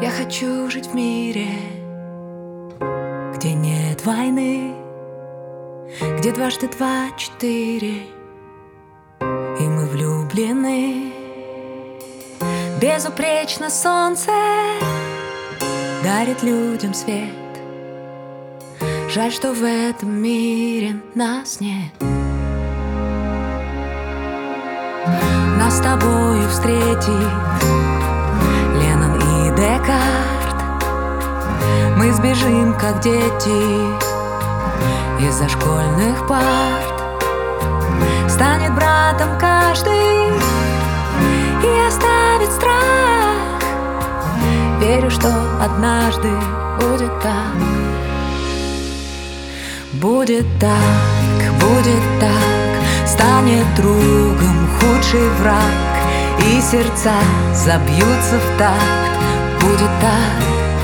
Я хочу жить в мире, где нет войны, где дважды два — 4, и мы влюблены. Безупречно солнце дарит людям свет. Жаль, что в этом мире нас нет. Нас с тобою встретит Леннон и Декарт. Мы сбежим, как дети, из-за школьных парт. Станет братом каждый и оставит страх. Верю, что однажды будет так. Будет так, будет так. Станет другом худший враг, и сердца забьются в такт. Будет так,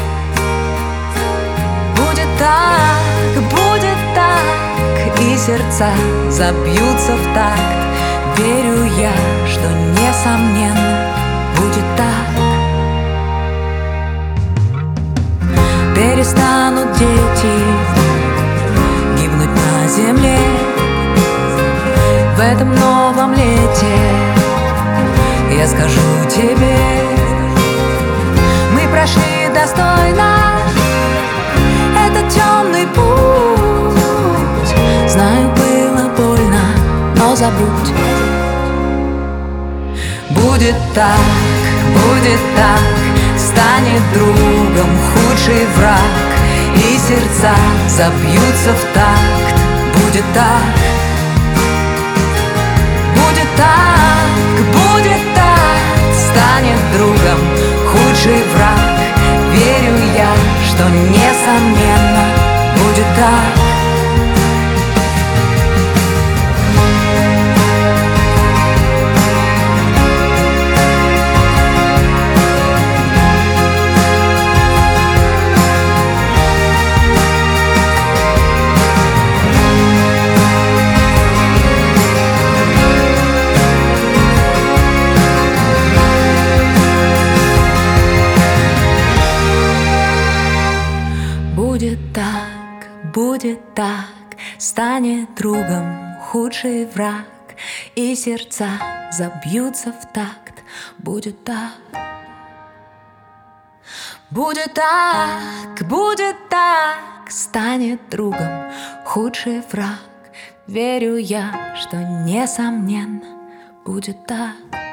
будет так, будет так, и сердца забьются в такт. Верю я, что несомненно будет так. Перестанут дети гибнуть на земле в этом новом лете. Я скажу тебе, мы прошли достойно этот темный путь. Знаю, было больно, но забудь. Будет так, станет другом худший враг, и сердца забьются в такт. Будет так, будет так, будет так. Станет другом худший враг. Верю я, что несомненно будет так. Будет так, станет другом худший враг, и сердца забьются в такт. Будет так, будет так, станет другом худший враг. Верю я, что несомненно будет так.